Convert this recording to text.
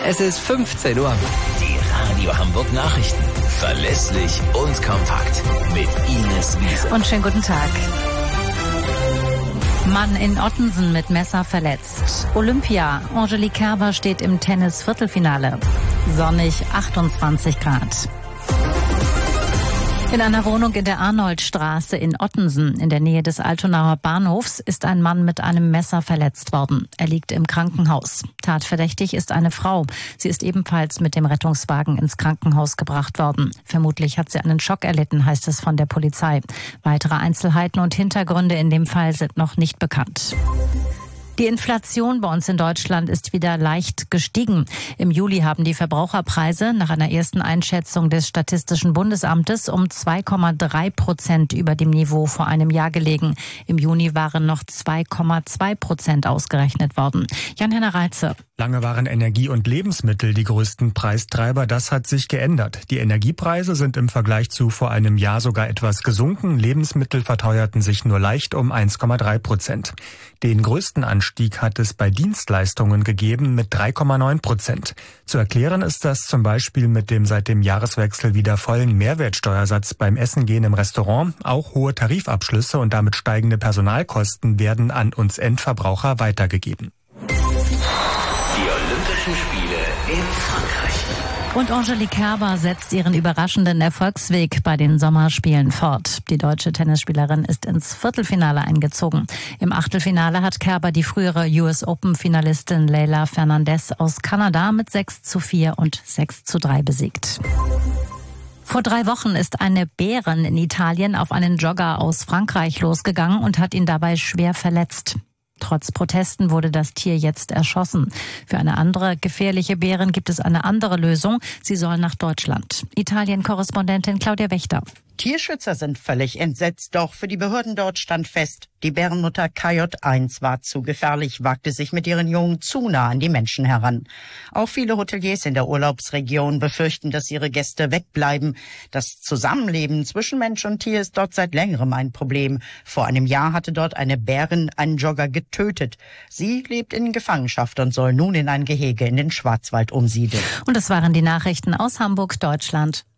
Es ist 15 Uhr. Die Radio Hamburg Nachrichten. Verlässlich und kompakt. Mit Ines Wiese. Und schönen guten Tag. Mann in Ottensen mit Messer verletzt. Olympia. Angelique Kerber steht im Tennis-Viertelfinale. Sonnig, 28 Grad. In einer Wohnung in der Arnoldstraße in Ottensen, in der Nähe des Altonauer Bahnhofs, ist ein Mann mit einem Messer verletzt worden. Er liegt im Krankenhaus. Tatverdächtig ist eine Frau. Sie ist ebenfalls mit dem Rettungswagen ins Krankenhaus gebracht worden. Vermutlich hat sie einen Schock erlitten, heißt es von der Polizei. Weitere Einzelheiten und Hintergründe in dem Fall sind noch nicht bekannt. Die Inflation bei uns in Deutschland ist wieder leicht gestiegen. Im Juli haben die Verbraucherpreise nach einer ersten Einschätzung des Statistischen Bundesamtes um 2,3% über dem Niveau vor einem Jahr gelegen. Im Juni waren noch 2,2% ausgerechnet worden. Jan-Henner Reitze. Lange waren Energie und Lebensmittel die größten Preistreiber. Das hat sich geändert. Die Energiepreise sind im Vergleich zu vor einem Jahr sogar etwas gesunken. Lebensmittel verteuerten sich nur leicht um 1,3%. Den größten Anstieg hat es bei Dienstleistungen gegeben mit 3,9%. Zu erklären ist das zum Beispiel mit dem seit dem Jahreswechsel wieder vollen Mehrwertsteuersatz beim Essen gehen im Restaurant. Auch hohe Tarifabschlüsse und damit steigende Personalkosten werden an uns Endverbraucher weitergegeben. Die Olympischen Spiele in Frankreich. Und Angelique Kerber setzt ihren überraschenden Erfolgsweg bei den Sommerspielen fort. Die deutsche Tennisspielerin ist ins Viertelfinale eingezogen. Im Achtelfinale hat Kerber die frühere US-Open-Finalistin Leylah Fernandez aus Kanada mit 6:4 und 6:3 besiegt. Vor 3 Wochen ist eine Bärin in Italien auf einen Jogger aus Frankreich losgegangen und hat ihn dabei schwer verletzt. Trotz Protesten wurde das Tier jetzt erschossen. Für eine andere gefährliche Bärin gibt es eine andere Lösung. Sie soll nach Deutschland. Italien-Korrespondentin Claudia Wächter. Tierschützer sind völlig entsetzt, doch für die Behörden dort stand fest, die Bärenmutter KJ1 war zu gefährlich, wagte sich mit ihren Jungen zu nah an die Menschen heran. Auch viele Hoteliers in der Urlaubsregion befürchten, dass ihre Gäste wegbleiben. Das Zusammenleben zwischen Mensch und Tier ist dort seit längerem ein Problem. Vor einem Jahr hatte dort eine Bärin einen Jogger getötet. Sie lebt in Gefangenschaft und soll nun in ein Gehege in den Schwarzwald umsiedeln. Und das waren die Nachrichten aus Hamburg, Deutschland.